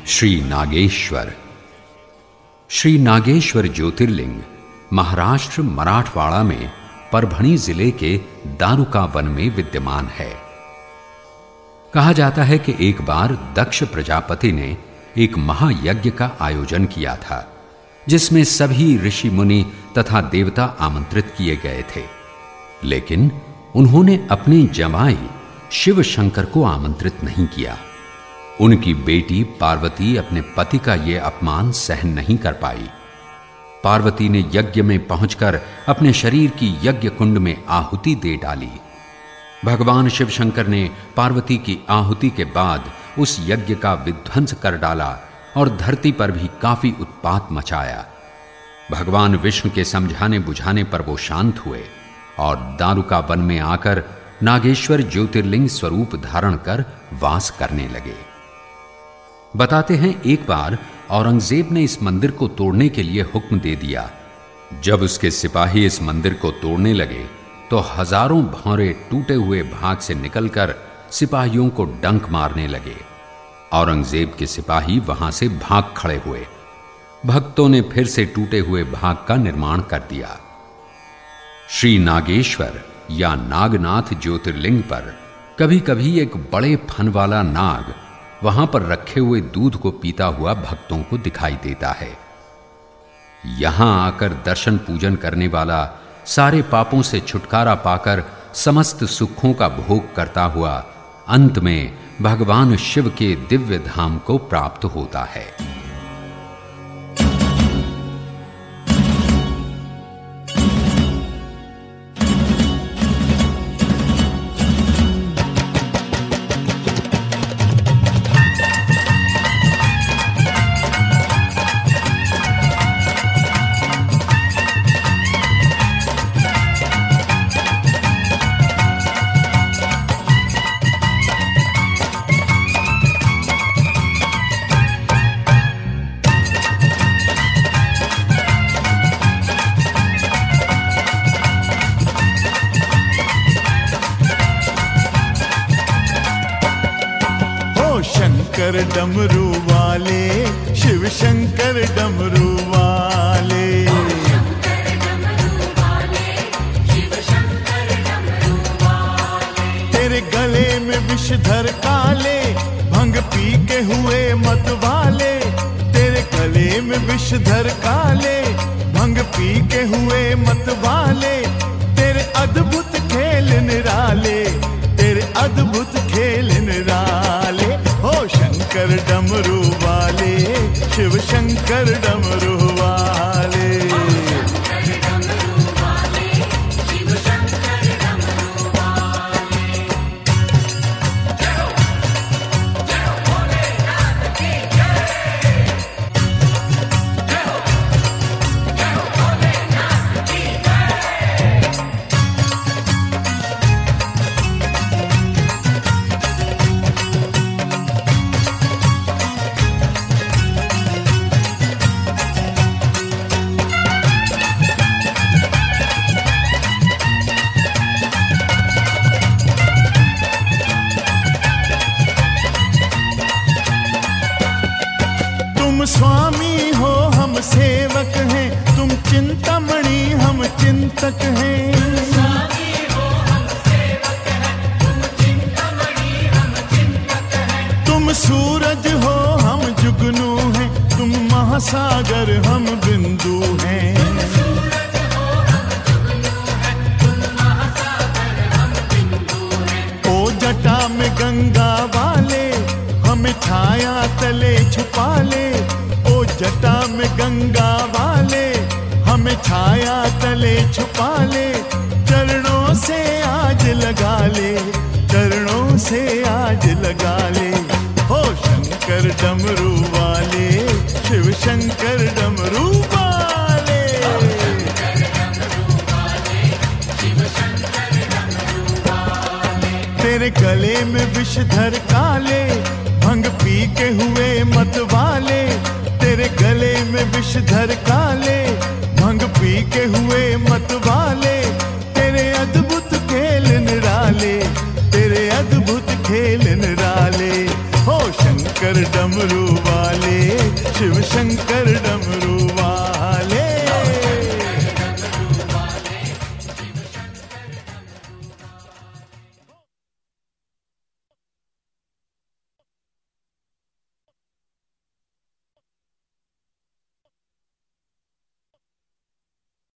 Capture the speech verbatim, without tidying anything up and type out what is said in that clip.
श्री नागेश्वर। श्री नागेश्वर ज्योतिर्लिंग महाराष्ट्र मराठवाड़ा में परभणी जिले के दारुका वन में विद्यमान है। कहा जाता है कि एक बार दक्ष प्रजापति ने एक महायज्ञ का आयोजन किया था, जिसमें सभी ऋषि मुनि तथा देवता आमंत्रित किए गए थे, लेकिन उन्होंने अपने जमाई शिव शंकर को आमंत्रित नहीं किया। उनकी बेटी पार्वती अपने पति का यह अपमान सहन नहीं कर पाई। पार्वती ने यज्ञ में पहुंचकर अपने शरीर की यज्ञ कुंड में आहुति दे डाली। भगवान शिव शंकर ने पार्वती की आहुति के बाद उस यज्ञ का विध्वंस कर डाला और धरती पर भी काफी उत्पात मचाया। भगवान विष्णु के समझाने बुझाने पर वो शांत हुए और दारुका वन में आकर नागेश्वर ज्योतिर्लिंग स्वरूप धारण कर वास करने लगे। बताते हैं, एक बार औरंगजेब ने इस मंदिर को तोड़ने के लिए हुक्म दे दिया। जब उसके सिपाही इस मंदिर को तोड़ने लगे तो हजारों भौरे टूटे हुए भाग से निकलकर सिपाहियों को डंक मारने लगे। औरंगजेब के सिपाही वहां से भाग खड़े हुए। भक्तों ने फिर से टूटे हुए भाग का निर्माण कर दिया। श्री नागेश्वर या नागनाथ ज्योतिर्लिंग पर कभी कभी एक बड़े फन वाला नाग वहां पर रखे हुए दूध को पीता हुआ भक्तों को दिखाई देता है। यहां आकर दर्शन पूजन करने वाला सारे पापों से छुटकारा पाकर समस्त सुखों का भोग करता हुआ अंत में भगवान शिव के दिव्य धाम को प्राप्त होता है। शंकर डमरू वाले, शिव शंकर डमरू वाले, तेरे गले में विषधर काले, भंग पी के हुए मत वाले, तेरे गले में विषधर काले, भंग पी के हुए मत वाले, तेरे अद्भुत खेल निराले, तेरे अद्भुत खेल निराले। हो शंकर डमरू वाले, शिव शंकर डमरू वाले, स्वामी हो हम सेवक हैं, तुम चिंतामणि हम चिंतक हैं। स्वामी हो हम सेवक हैं, तुम चिंतामणि हम चिंतक हैं। तुम सूरज हो हम जुगनू हैं, तुम महासागर हम बिंदु हैं। तुम सूरज हो हम जुगनू हैं, तुम महासागर हम बिंदु हैं। ओ जटा में गंगा वाले, हमें छाया तले छुपा ले, ओ जटा में गंगा वाले, हमें छाया तले छुपा ले, चरणों से आज लगा ले, चरणों से आज लगा ले। हो शंकर डमरू वाले, शिव शंकर डमरू वाले, तेरे गले में विषधर काले, भंग पी के हुए मत वाले, तेरे गले में विषधर काले, भंग पी के हुए मत वाले, तेरे अद्भुत खेल निराले, तेरे अद्भुत खेल निराले। हो शंकर डमरू